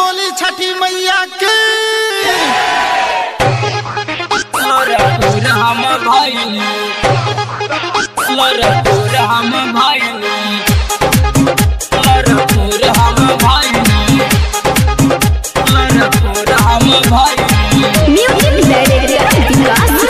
बोली छठी मैया की। हम भाई लरपुर हम भाई लरपुर हम भाई लरपुर हम भाई म्यूजिक डायरेक्टर विकास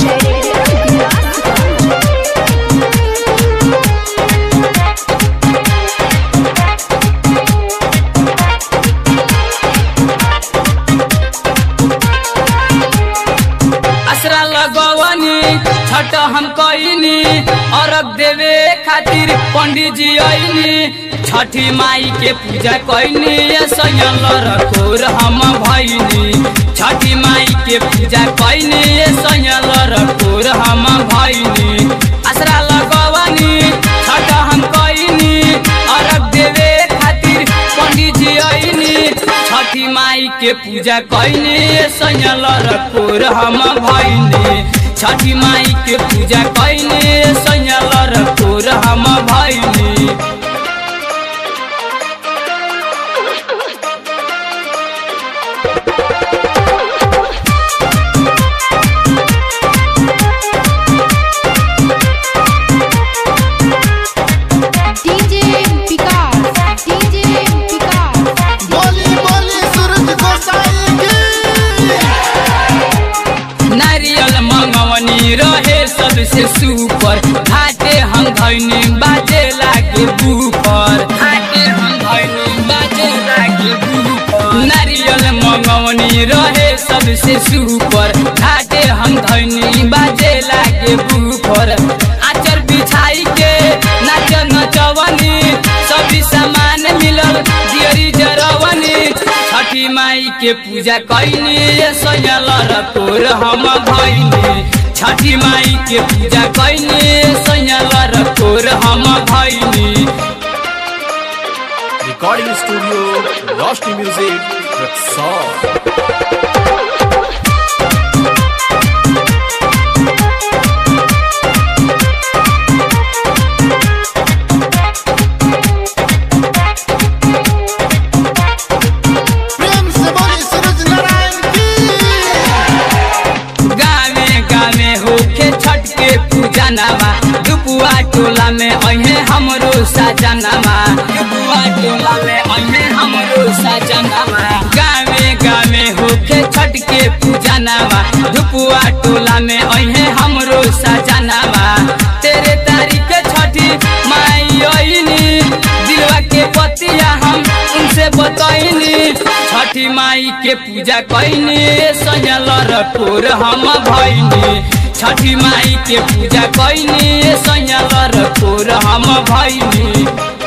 असरा लगवनी छठ हम कईनी अरग देवे खातिर पंडित जी आईनी छठी माई के पूजा कईनी सयल रखोर हम भईनी छठी माई के पूजा कईनी सयल रखोर हम भईनी असरा लगवनी छठ हम कईनी अरग देवे खातिर पंडित जी आईनी छठी माई के पूजा कईनी सयल रखोर हम भईनी छठी माई के पूजा कईनी सयल रखोर हम भईनी डीजे विकास बोली बोली सूरज गोसाई की। नारियल मंगवनी रहे सबसे सुपर घाटे हम धैनी बाजे लागे बूफर घाटे हम धैनी बाजे लागे बूफर नारियल मंगवनी रहे सबसे सुपर घाटे हम धैनी बाजे लागे बूफर आचर बिछाई के नाच नचवनी सभी सामान मिलल दियरी जरवनी छठी माई के पूजा कईनी सयल रखोर हम भईनी छठी माई के पूजा कईनी सयल रखोर हम भईनी recording studio Roshni music Raxaul. प्रेम से बोली सूरज नारायण की। गावे गावे होके छठ के पूजा नामा दुपुआ टोला में अहे हमरो साजनामा दुपुआ टोला में अहे हमरो साजनामा गावे गावे होके छठ के पूजा नामा दुपुआ टोला में अहे हमरो साजनामा तेरे तारीख छठी माई आईनी दिलवा के पतिया हम उनसे बताईनी छठी माई के पूजा कईनी सयल रखोर हम भईनी छठी माई के पूजा कईनी सयल रखोर हम भईनी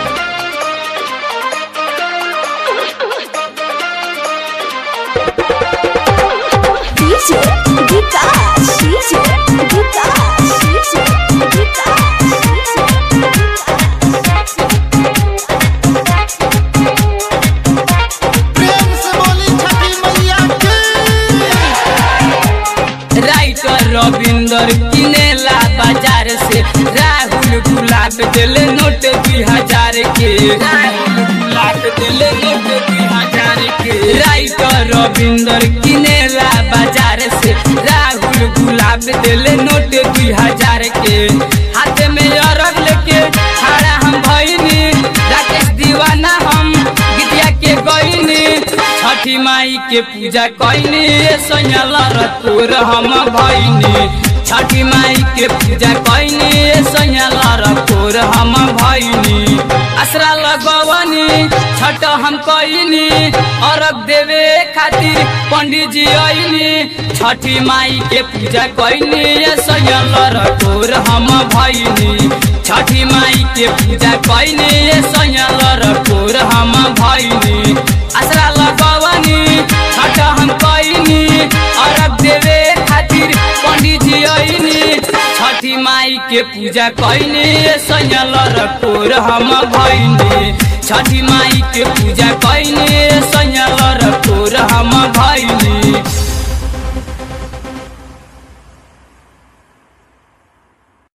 डीजे विकास प्रेम से बोली छठी मैया की। राइटर रविंदर किनेला बाजार से राहुल गुलाब दिले नोट 2000 के राहुल गुलाब दिले नोट 2000 के राइटर रविंदर किनेला बाजार से राहुल गुलाब दिले नोट 2000 के हाथ में अरग लेके खड़ा हम भईनी राकेश दीवाना हम गीतिया के गईनी छठी माई के पूजा कईनी सयल रखोर हम भईनी छठी माई के पूजा कईनी सयल रखोर हम भईनी असरा लगवनी छठ हम कईनी अरग देवे खातिर पंडित जी आईनी छठी माई के पूजा कईनी सयल रखोर हम भईनी छठी माई के पूजा कईनी सयल रखोर हम भईनी असरा लगवनी छठ हम कईनी अरग देवे खातिर पंडित जी आईनी छठी माई के पूजा कईनी सयल रखोर हम भईनी छठी माई के पूजा कईनी सयल रखोर हम भईनी।